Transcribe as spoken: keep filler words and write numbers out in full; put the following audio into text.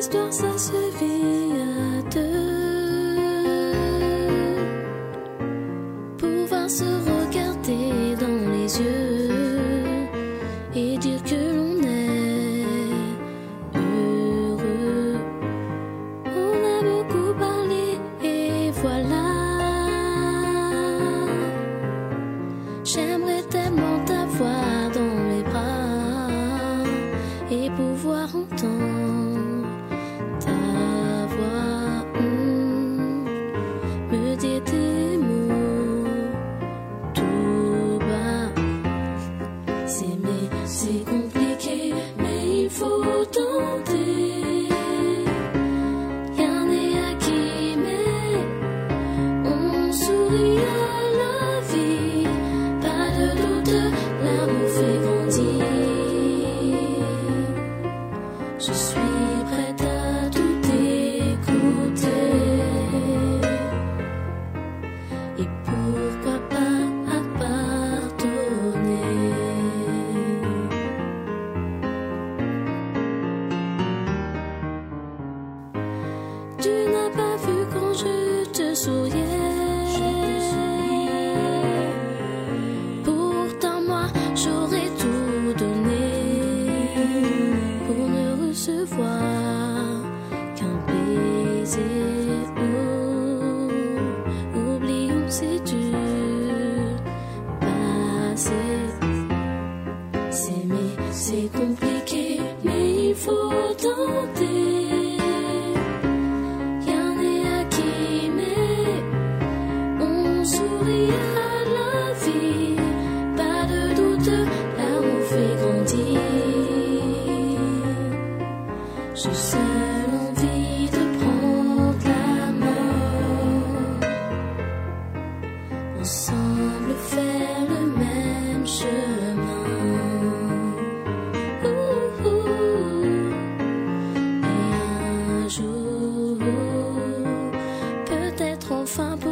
histoire, ça se vit à deux. Pouvoir se regarder dans les yeux et dire que l'on est heureux. On a beaucoup parlé et voilà. J'aimerais tellement t'avoir dans mes bras et pouvoir entendre ta voix, mmh, me dire des mots tout bas. S'aimer, c'est compliqué, mais il faut tenter. Rien n'est acquis, mais on sourit à la vie. Pas de doute, l'amour fait grandir. Je suis prête à tout écouter. Et pourquoi pas à pardonner. Tu n'as pas vu quand je te souriais. Pourtant moi j'aurais tout donné pour ne recevoir qu'un baiser. Oh, oublions c'est dur passé. S'aimer c'est compliqué, mais il faut tenter. Rien n'est acquis, mais on sourit à la vie. Pas de doute, l'amour fait grandir. J'ai seule envie de prendre la main, ensemble faire le même chemin. Ouh, ouh. Et un jour, peut-être enfin